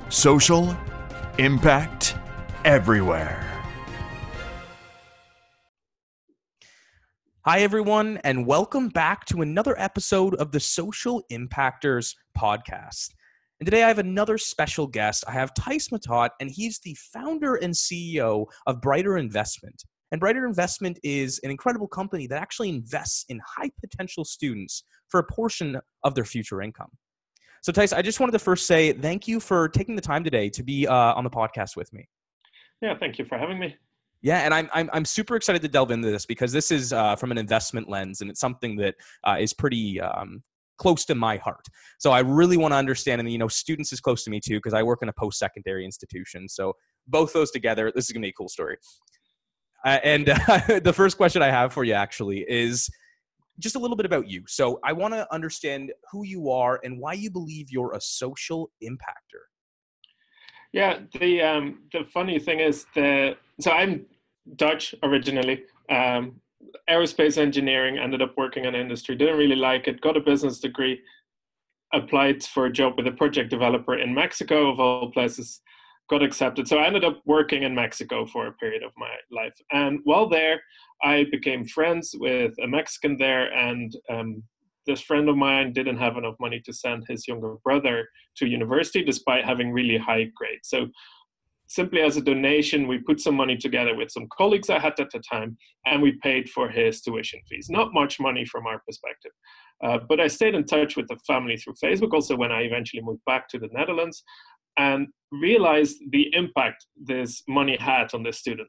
Social impact everywhere. Hi, everyone, and welcome back to another episode of the Social Impactors podcast. And today I have another special guest. I have Thijs Matot, and he's the founder and CEO of Brighter Investment. And Brighter Investment is an incredible company that actually invests in high potential students for a portion of their future income. So Thijs, I just wanted to first say thank you for taking the time today to be on the podcast with me. Yeah, thank you for having me. Yeah, and I'm super excited to delve into this because this is from an investment lens, and it's something that is pretty close to my heart. So I really want to understand, and students is close to me too because I work in a post-secondary institution. So both those together, this is gonna be a cool story. The first question I have for you actually is just a little bit about you. So I want to understand who you are and why you believe you're a social impactor. Yeah, the funny thing is so I'm Dutch originally. Aerospace engineering, ended up working in industry, didn't really like it, got a business degree, applied for a job with a project developer in Mexico, of all places, got accepted. So I ended up working in Mexico for a period of my life. And while there, I became friends with a Mexican there, and this friend of mine didn't have enough money to send his younger brother to university despite having really high grades. So simply as a donation, we put some money together with some colleagues I had at the time, and we paid for his tuition fees. Not much money from our perspective. But I stayed in touch with the family through Facebook, also when I eventually moved back to the Netherlands, and realized the impact this money had on the student.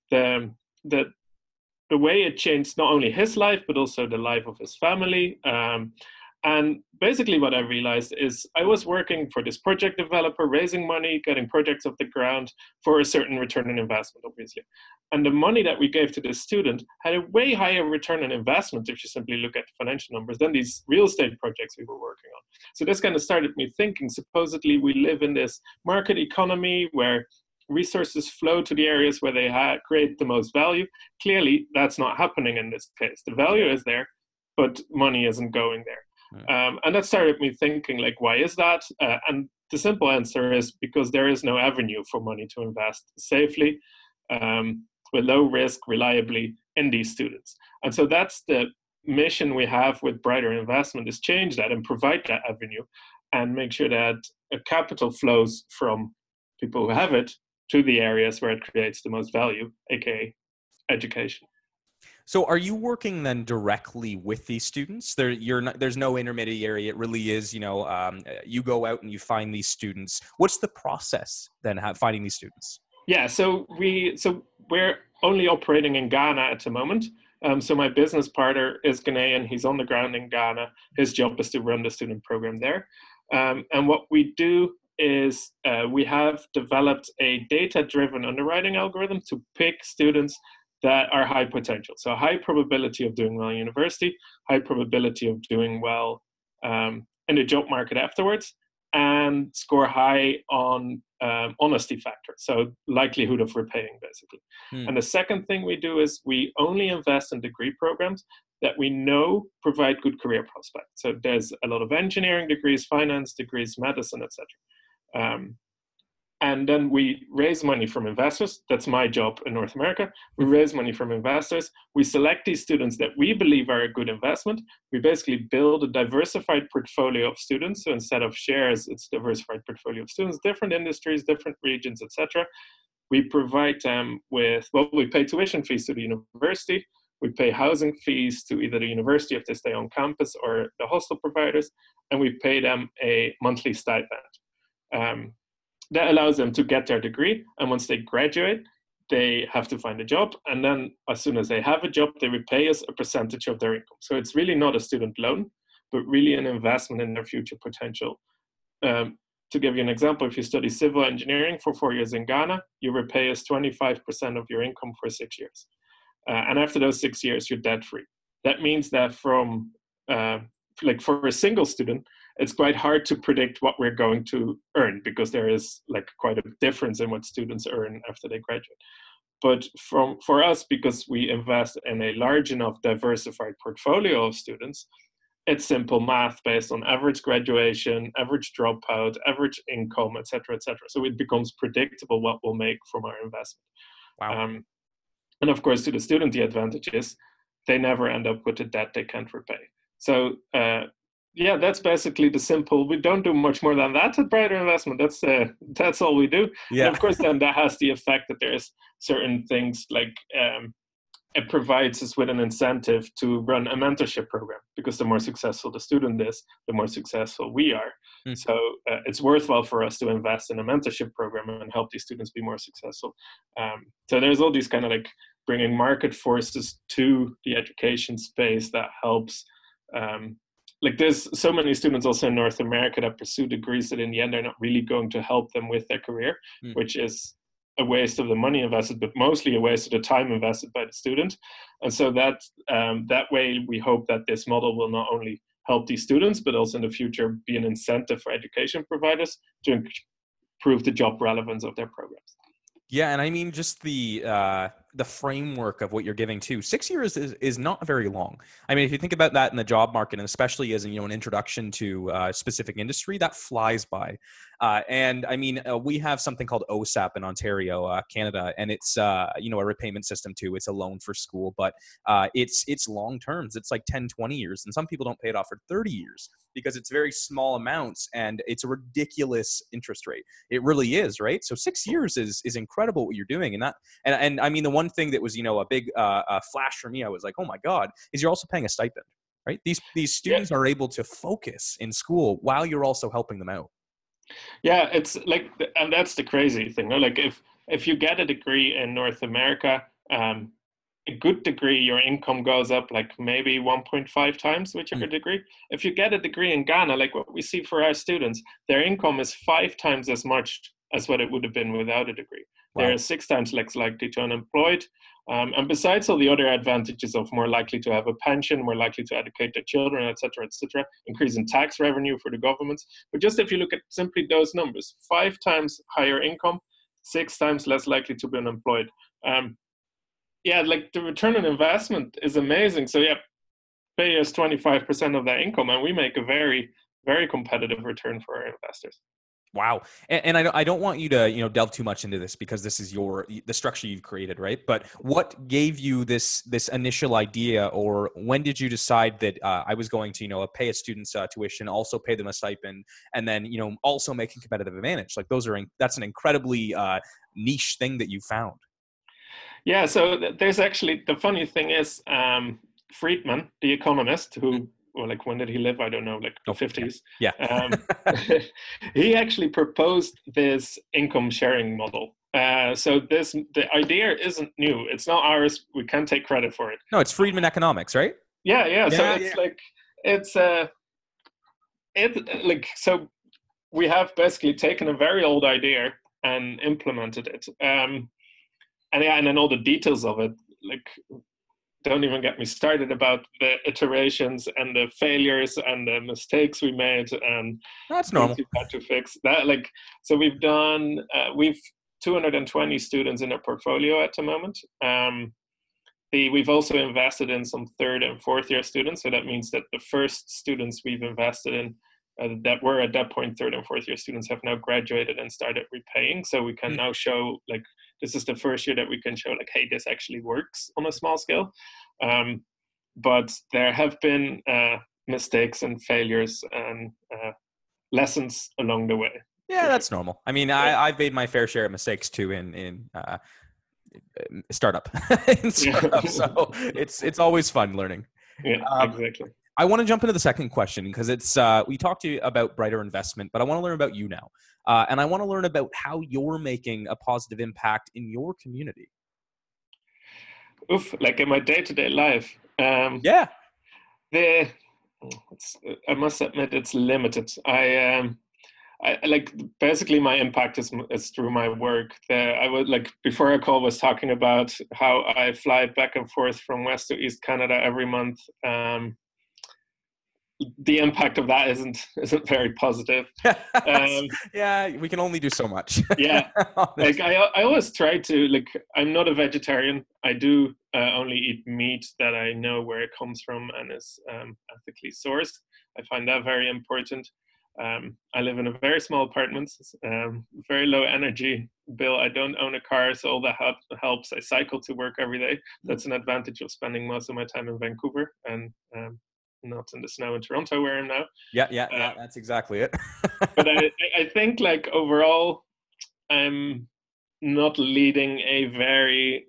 The way it changed not only his life, but also the life of his family. And basically what I realized is I was working for this project developer, raising money, getting projects off the ground for a certain return on investment, obviously. And the money that we gave to this student had a way higher return on investment, if you simply look at financial numbers, than these real estate projects we were working on. So this kind of started me thinking, supposedly we live in this market economy where resources flow to the areas where they create the most value. Clearly, that's not happening in this case. The value is there, but money isn't going there. And that started me thinking, like, why is that? And the simple answer is because there is no avenue for money to invest safely, with low risk, reliably in these students. And so that's the mission we have with Brighter Investment, is change that and provide that avenue and make sure that capital flows from people who have it to the areas where it creates the most value, aka education. So are you working then directly with these students? There's no intermediary. It really is, you go out and you find these students. What's the process then finding these students? Yeah, so we're only operating in Ghana at the moment. So my business partner is Ghanaian. He's on the ground in Ghana. His job is to run the student program there. And what we do is we have developed a data-driven underwriting algorithm to pick students that are high potential. So high probability of doing well in university, high probability of doing well in the job market afterwards, and score high on honesty factor, so likelihood of repaying, basically. And the second thing we do is we only invest in degree programs that we know provide good career prospects. So there's a lot of engineering degrees, finance degrees, medicine, etc. And then we raise money from investors. That's my job in North America. We raise money from investors. We select these students that we believe are a good investment. We basically build a diversified portfolio of students. So instead of shares, it's a diversified portfolio of students, different industries, different regions, etc. We provide them with, we pay tuition fees to the university. We pay housing fees to either the university if they stay on campus or the hostel providers. And we pay them a monthly stipend. That allows them to get their degree, and once they graduate, they have to find a job, and then as soon as they have a job, they repay us a percentage of their income. So it's really not a student loan, but really an investment in their future potential. To give you an example, if you study civil engineering for 4 years in Ghana, you repay us 25% of your income for 6 years. And after those 6 years, you're debt-free. That means that for a single student, it's quite hard to predict what we're going to earn because there is quite a difference in what students earn after they graduate. But for us, because we invest in a large enough diversified portfolio of students, it's simple math based on average graduation, average dropout, average income, et cetera, et cetera. So it becomes predictable what we'll make from our investment. Wow. And of course, to the student, the advantage is they never end up with a debt they can't repay. So yeah, that's basically the simple. We don't do much more than that at Brighter Investment. That's all we do. Yeah. And of course, then that has the effect that there's certain things like it provides us with an incentive to run a mentorship program, because the more successful the student is, the more successful we are. So it's worthwhile for us to invest in a mentorship program and help these students be more successful. So there's all these kind of like bringing market forces to the education space that helps. Like there's so many students also in North America that pursue degrees that in the end are not really going to help them with their career, which is a waste of the money invested, but mostly a waste of the time invested by the student. And so that way we hope that this model will not only help these students, but also in the future be an incentive for education providers to improve the job relevance of their programs. Yeah, and I mean just the framework of what you're giving too. 6 years is not very long. I mean, if you think about that in the job market, and especially as an introduction to a specific industry, that flies by. And I mean, we have something called OSAP in Ontario, Canada, and it's a repayment system too. It's a loan for school, but it's long terms. It's like 10, 20 years, and some people don't pay it off for 30 years because it's very small amounts and it's a ridiculous interest rate. It really is, right? So 6 years is incredible what you're doing, and I mean the one thing that was a big flash for me, I was like, oh my God, is you're also paying a stipend, right? These students are able to focus in school while you're also helping them out. Yeah, it's like, and that's the crazy thing. Like if you get a degree in North America, a good degree, your income goes up like maybe 1.5 times with your degree. If you get a degree in Ghana, like what we see for our students, their income is 5 times as much as what it would have been without a degree. Wow. They're 6 times less likely to unemployed. And besides all the other advantages of more likely to have a pension, more likely to educate their children, et cetera, increase in tax revenue for the governments. But just if you look at simply those numbers, 5 times higher income, 6 times less likely to be unemployed. Yeah, like the return on investment is amazing. So yeah, pay us 25% of that income, and we make a very, very competitive return for our investors. Wow. And I don't want you to, delve too much into this because this is the structure you've created, right? But what gave you this initial idea, or when did you decide that I was going to, pay a student's tuition, also pay them a stipend, and then, also making competitive advantage? Like that's an incredibly niche thing that you found. Yeah. So there's actually, the funny thing is, Friedman, the economist who, or like when did he live? I don't know, like the 50s. Yeah. He actually proposed this income sharing model. So the idea isn't new. It's not ours. We can't take credit for it. No, it's Friedman economics, right? Yeah. So it's so we have basically taken a very old idea and implemented it. And then all the details of it, like, don't even get me started about the iterations and the failures and the mistakes we made and that's normal. We've had to fix that. Like, so we've 220 students in our portfolio at the moment. We've also invested in some 3rd and 4th year students. So that means that the first students we've invested in that were at that point 3rd and 4th year students have now graduated and started repaying. So we can now show, like, this is the first year that we can show, like, hey, this actually works on a small scale. But there have been mistakes and failures and lessons along the way. Yeah, that's normal. I mean, I've made my fair share of mistakes too in startup. So it's always fun learning. Yeah, exactly. I want to jump into the second question because it's we talked to you about Brighter Investment, but I want to learn about you now, and I want to learn about how you're making a positive impact in your community. Like in my day-to-day life. Yeah. I must admit it's limited. I like, basically my impact is through my work. I would, like, before our call was talking about how I fly back and forth from West to East Canada every month. the impact of that isn't very positive. Yeah, we can only do so much. Yeah, like I always try to, like, I'm not a vegetarian. I do only eat meat that I know where it comes from and is ethically sourced. I find that very important. I live in a very small apartment, very low energy bill. I don't own a car, so all that helps. I cycle to work every day. That's an advantage of spending most of my time in Vancouver and not in the snow in Toronto where I'm now. Yeah, that's exactly it. But I think, like, overall, I'm not leading a very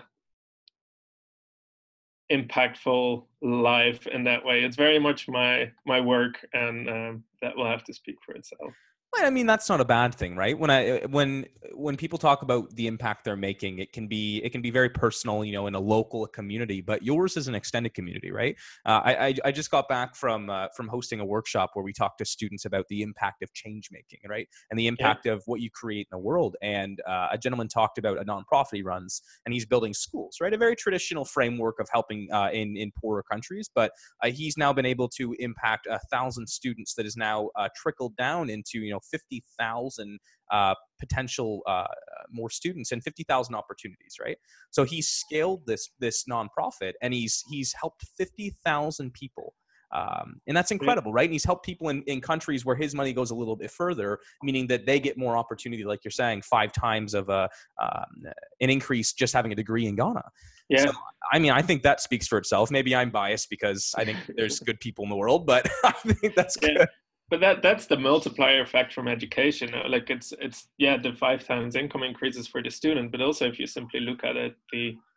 impactful life in that way. It's very much my work, and that will have to speak for itself. I mean, that's not a bad thing, right? When people talk about the impact they're making, it can be very personal, you know, in a local community. But yours is an extended community, right? I just got back from hosting a workshop where we talked to students about the impact of change making, right, and the impact of what you create in the world. And a gentleman talked about a nonprofit he runs, and he's building schools, right? A very traditional framework of helping in poorer countries, but he's now been able to impact 1,000 students that is now trickled down into, you know, 50,000 potential more students and 50,000 opportunities, right? So he's scaled this nonprofit, and he's helped 50,000 people. And that's incredible, right? And he's helped people in countries where his money goes a little bit further, meaning that they get more opportunity, like you're saying, 5 times of an increase just having a degree in Ghana. Yeah. So, I mean, I think that speaks for itself. Maybe I'm biased because I think there's good people in the world, but I think that's good. But that's the multiplier effect from education. Like, it's the 5 times income increases for the student, but also if you simply look at it,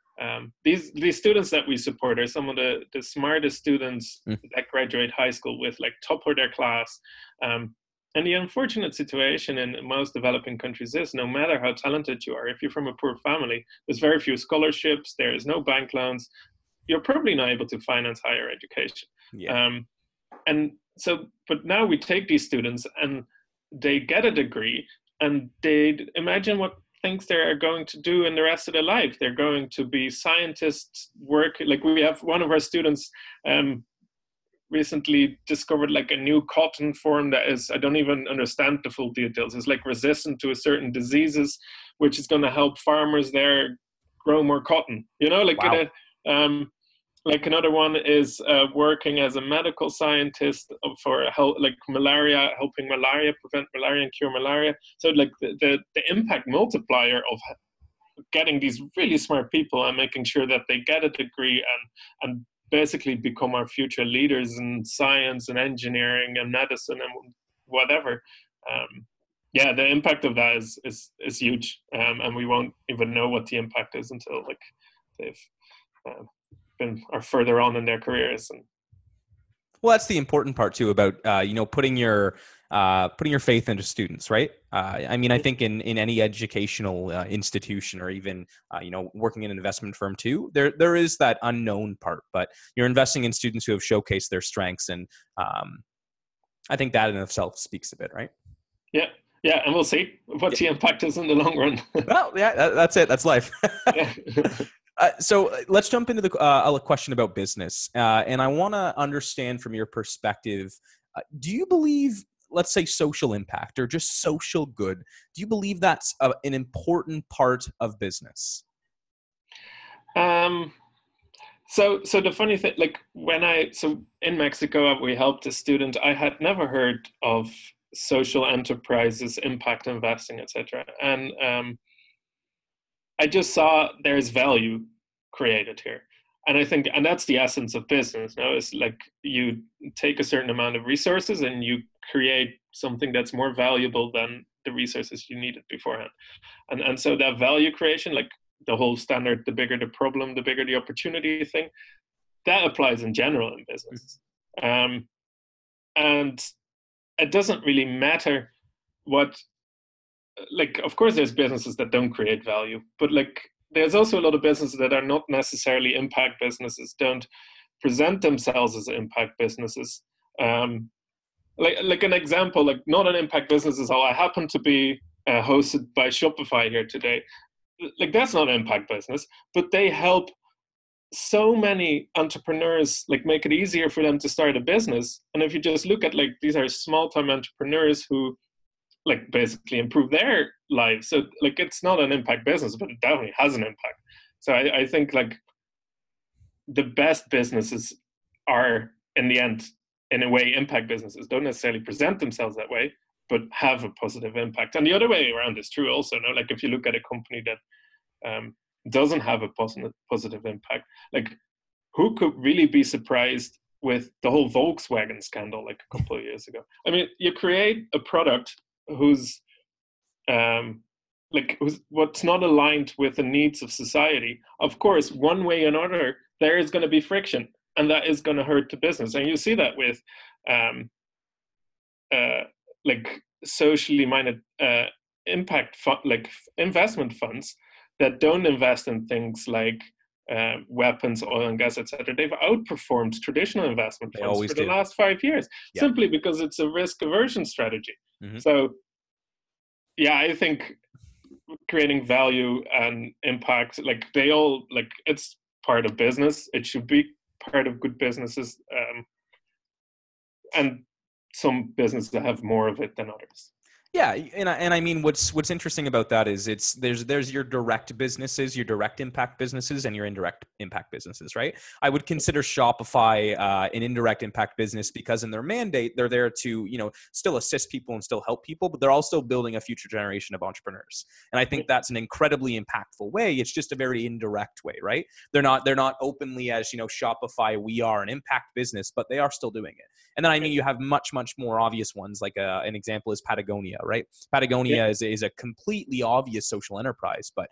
these students that we support are some of the smartest students that graduate high school with, like, top of their class. And the unfortunate situation in most developing countries is, no matter how talented you are, if you're from a poor family, there's very few scholarships, there is no bank loans, you're probably not able to finance higher education. And so, but now we take these students and they get a degree, and they imagine what things they are going to do in the rest of their life. They're going to be scientists, work, like, we have one of our students recently discovered, like, a new cotton form that is, I don't even understand the full details, it's like resistant to certain diseases, which is going to help farmers there grow more cotton, you know, like, wow. Like, another one is working as a medical scientist for like malaria, helping malaria, prevent malaria and cure malaria. So, like, the impact multiplier of getting these really smart people and making sure that they get a degree and basically become our future leaders in science and engineering and medicine and whatever. The impact of that is huge, and we won't even know what the impact is until, like, they've are further on in their careers. And well, that's the important part too about putting your faith into students, right? I mean, I think in any educational institution, or even working in an investment firm too, there is that unknown part, but you're investing in students who have showcased their strengths, and I think that in itself speaks a bit, right? Yeah, and we'll see what the impact is in the long run. Well, yeah, that's it. That's life. So let's jump into the question about business. And I want to understand from your perspective, do you believe, let's say, social impact or just social good, do you believe that's an important part of business? So the funny thing, like, in Mexico, we helped a student. I had never heard of social enterprises, impact investing, etc. And I just saw there's value created here. And I think, and that's the essence of business. Now, it's like, you take a certain amount of resources and you create something that's more valuable than the resources you needed beforehand. And so that value creation, like the whole standard, the bigger the problem, the bigger the opportunity thing, that applies in general in business. And it doesn't really matter what, like, of course there's businesses that don't create value, but, like, there's also a lot of businesses that are not necessarily impact businesses, don't present themselves as impact businesses. Like an example, like, not an impact business is how I happen to be hosted by Shopify here today. Like, that's not an impact business, but they help so many entrepreneurs like make it easier for them to start a business. And if you just look at like, these are small time entrepreneurs who like basically improve their lives. So like, it's not an impact business, but it definitely has an impact. So I think like the best businesses are in the end, in a way, impact businesses. Don't necessarily present themselves that way, but have a positive impact. And the other way around is true also. No, like if you look at a company that doesn't have a positive impact, like who could really be surprised with the whole Volkswagen scandal like a couple of years ago? I mean, you create a product who's what's not aligned with the needs of society. Of course, one way or another, there is going to be friction, and that is going to hurt the business. And you see that with like socially minded like investment funds that don't invest in things like weapons, oil and gas, etc. They've outperformed traditional investment funds for the last 5 years, simply because it's a risk aversion strategy. So yeah, I think creating value and impact, like they all, like it's part of business. It should be part of good businesses, and some businesses that have more of it than others. Yeah, and I mean, what's interesting about that is there's your direct businesses, your direct impact businesses, and your indirect impact businesses, right? I would consider Shopify an indirect impact business because in their mandate, they're there to still assist people and still help people, but they're also building a future generation of entrepreneurs. And I think that's an incredibly impactful way. It's just a very indirect way, right? They're not openly as Shopify. We are an impact business, but they are still doing it. And then I mean, you have much more obvious ones. Like an example is Patagonia. Right? Patagonia is a completely obvious social enterprise, but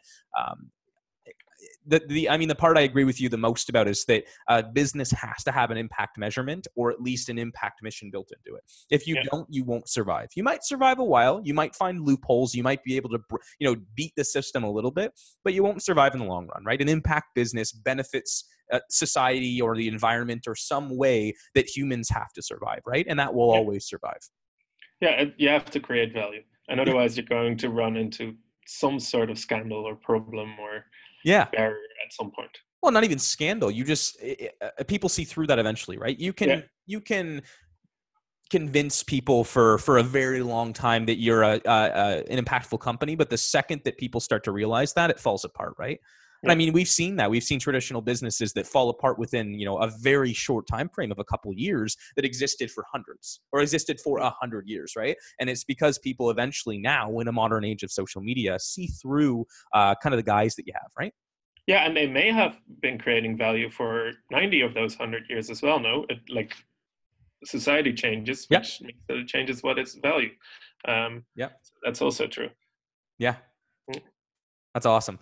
the part I agree with you the most about is that a business has to have an impact measurement or at least an impact mission built into it. If you don't, you won't survive. You might survive a while. You might find loopholes. You might be able to beat the system a little bit, but you won't survive in the long run, right? An impact business benefits society or the environment or some way that humans have to survive, right? And that will always survive. Yeah, you have to create value, and otherwise you're going to run into some sort of scandal or problem or barrier at some point. Well, not even scandal. You just people see through that eventually, right? You can convince people for a very long time that you're an impactful company, but the second that people start to realize that, it falls apart, right? And I mean, we've seen that. We've seen traditional businesses that fall apart within, a very short time frame of a couple of years that existed for hundreds or existed for 100 years, right? And it's because people eventually now, in a modern age of social media, see through kind of the guys that you have, right? Yeah, and they may have been creating value for 90 of those 100 years as well, no? Like society changes, which means that it changes what its value. So that's also true. Yeah, that's awesome.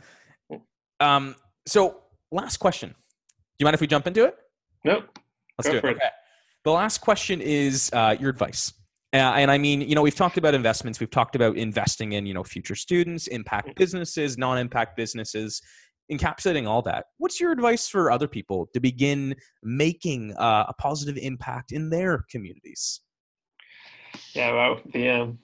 So last question. Do you mind if we jump into it? No. Let's do it. Okay. The last question is your advice. And I mean, we've talked about investments. We've talked about investing in, future students, impact businesses, non-impact businesses, encapsulating all that. What's your advice for other people to begin making a positive impact in their communities? Yeah, well,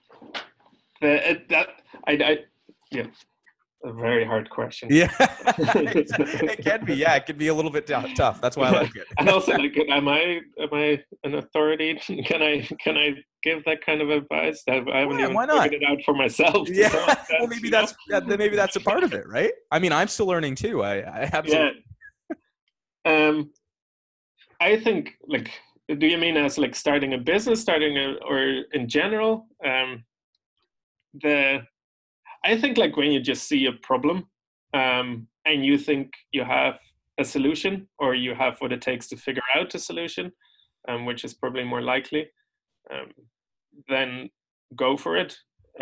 a very hard question. Yeah, it can be. Yeah, it can be a little bit tough. That's why I like it. And also, like, am I an authority? Can I give that kind of advice? I haven't even figured it out for myself. Yeah, well, maybe that's a part of it, right? I mean, I'm still learning too. I absolutely. Yeah. I think, like, do you mean as like starting a business, or in general? I think like when you just see a problem and you think you have a solution or you have what it takes to figure out a solution, which is probably more likely, then go for it.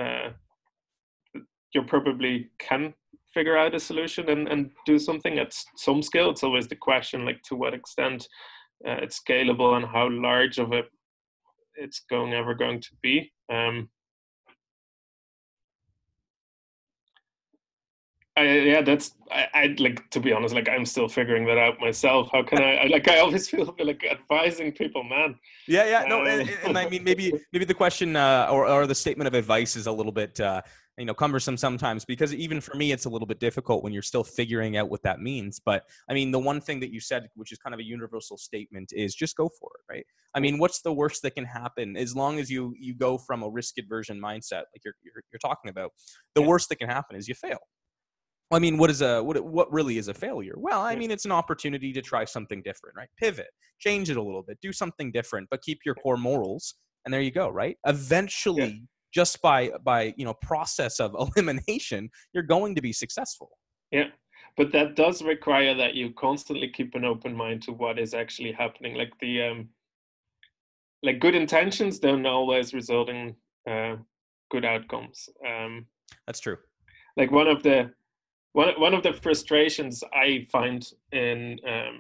You probably can figure out a solution and do something at some scale. It's always the question, like, to what extent it's scalable and how large of it's ever going to be. Yeah, I'd like to be honest. Like, I'm still figuring that out myself. How can I always feel like advising people, man. Yeah, no, and I mean, maybe the question or the statement of advice is a little bit cumbersome sometimes, because even for me, it's a little bit difficult when you're still figuring out what that means. But I mean, the one thing that you said, which is kind of a universal statement, is just go for it, right? I mean, what's the worst that can happen as long as you go from a risk aversion mindset, like you're talking about? The worst that can happen is you fail. I mean, what really is a failure? Well, I mean, it's an opportunity to try something different, right? Pivot, change it a little bit, do something different, but keep your core morals. And there you go, right? Eventually, just by process of elimination, you're going to be successful. Yeah, but that does require that you constantly keep an open mind to what is actually happening. Like like good intentions don't always result in good outcomes. That's true. Like one of the frustrations I find in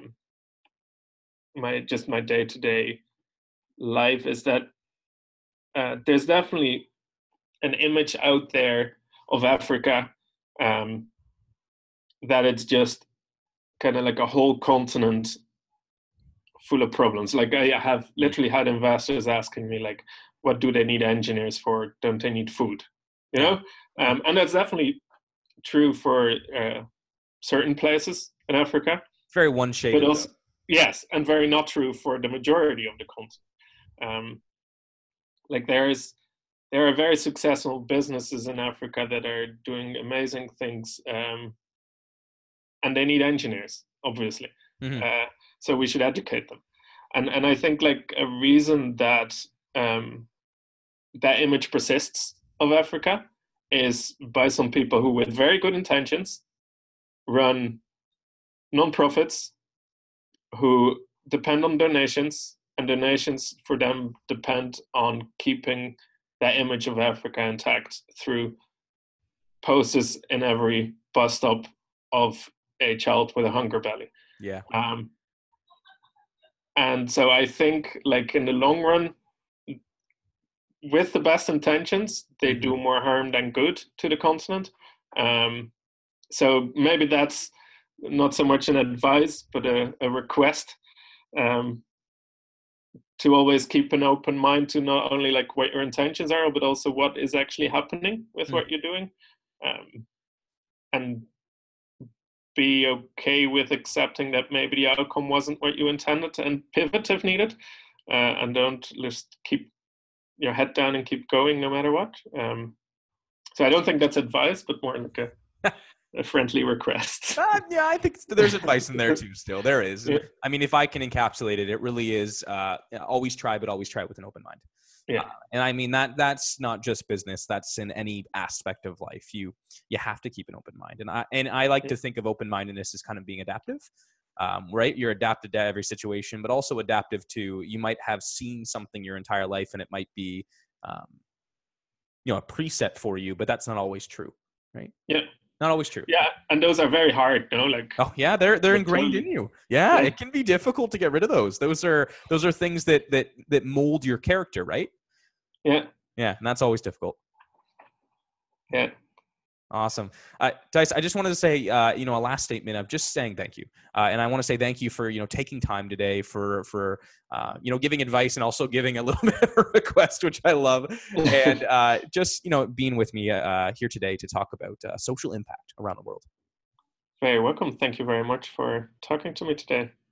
my day-to-day life is that there's definitely an image out there of Africa that it's just kind of like a whole continent full of problems. Like, I have literally had investors asking me, like, what do they need engineers for? Don't they need food? You know? And that's definitely true for certain places in Africa. Very one-shaded. But also, yes, and very not true for the majority of the continent. Like, there are very successful businesses in Africa that are doing amazing things, and they need engineers, obviously. Mm-hmm. So we should educate them. And I think, like, a reason that that image persists of Africa is by some people who, with very good intentions, run non-profits who depend on donations, and donations for them depend on keeping that image of Africa intact through posters in every bus stop of a child with a hunger belly. Yeah. And so I think, like, in the long run, with the best intentions, they do more harm than good to the continent. So maybe that's not so much an advice, but a request to always keep an open mind to not only, like, what your intentions are, but also what is actually happening with what you're doing, and be okay with accepting that maybe the outcome wasn't what you intended, and pivot if needed, and don't just keep your head down and keep going no matter what. So I don't think that's advice, but more like a friendly request. Yeah, I think there's advice in there too. Still, there is. Yeah. I mean, if I can encapsulate it, it really is always try, but always try it with an open mind. Yeah. And I mean, that's not just business. That's in any aspect of life. You have to keep an open mind. And I like to think of open-mindedness as kind of being adaptive. Right? You're adapted to every situation, but also adaptive to, you might have seen something your entire life and it might be, a preset for you, but that's not always true. Right? Yeah. Not always true. Yeah. And those are very hard, like. Oh yeah. They're ingrained in you. Yeah. It can be difficult to get rid of those. Those are things that mold your character. Right? Yeah. Yeah. And that's always difficult. Yeah. Awesome. Tice, I just wanted to say, a last statement of just saying thank you. And I want to say thank you for, taking time today for giving advice and also giving a little bit of a request, which I love. And just, being with me here today to talk about social impact around the world. Very welcome. Thank you very much for talking to me today.